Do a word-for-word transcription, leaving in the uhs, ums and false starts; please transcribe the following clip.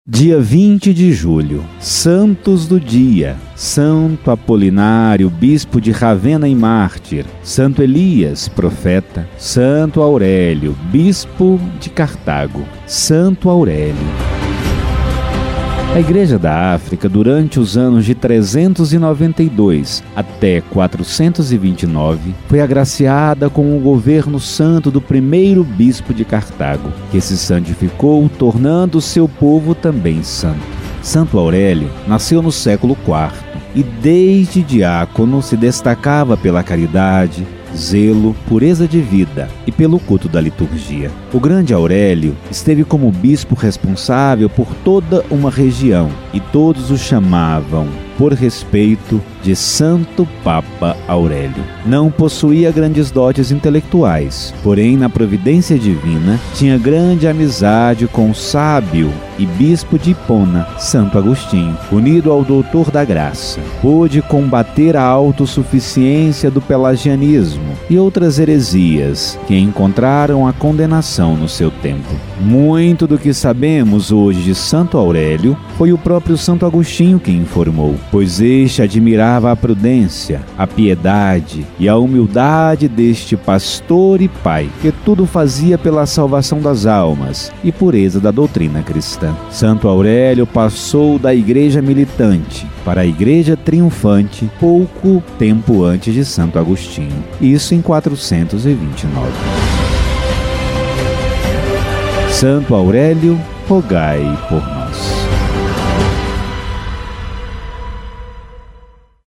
Dia vinte de julho, Santos do Dia: Santo Apolinário, bispo de Ravenna e mártir; Santo Elias, profeta; Santo Aurélio, bispo de Cartago. Santo Aurélio. A Igreja da África, durante os anos de trezentos e noventa e dois até quatrocentos e vinte e nove, foi agraciada com o governo santo do primeiro bispo de Cartago, que se santificou, tornando seu povo também santo. Santo Aurélio nasceu no século quarto e, desde diácono, se destacava pela caridade, zelo, pureza de vida e pelo culto da liturgia. O grande Aurélio esteve como bispo responsável por toda uma região e todos o chamavam, por respeito, de Santo Papa Aurélio. Não possuía grandes dotes intelectuais, porém, na providência divina, tinha grande amizade com o sábio e bispo de Hipona, Santo Agostinho. Unido ao doutor da graça, pôde combater a autossuficiência do pelagianismo e outras heresias que encontraram a condenação no seu tempo. Muito do que sabemos hoje de Santo Aurélio foi o próprio Santo Agostinho que informou, pois este admirava a prudência, a piedade e a humildade deste pastor e pai, que tudo fazia pela salvação das almas e pureza da doutrina cristã. Santo Aurélio passou da igreja militante para a igreja triunfante pouco tempo antes de Santo Agostinho, isso em quatrocentos e vinte e nove. Santo Aurélio, rogai por nós.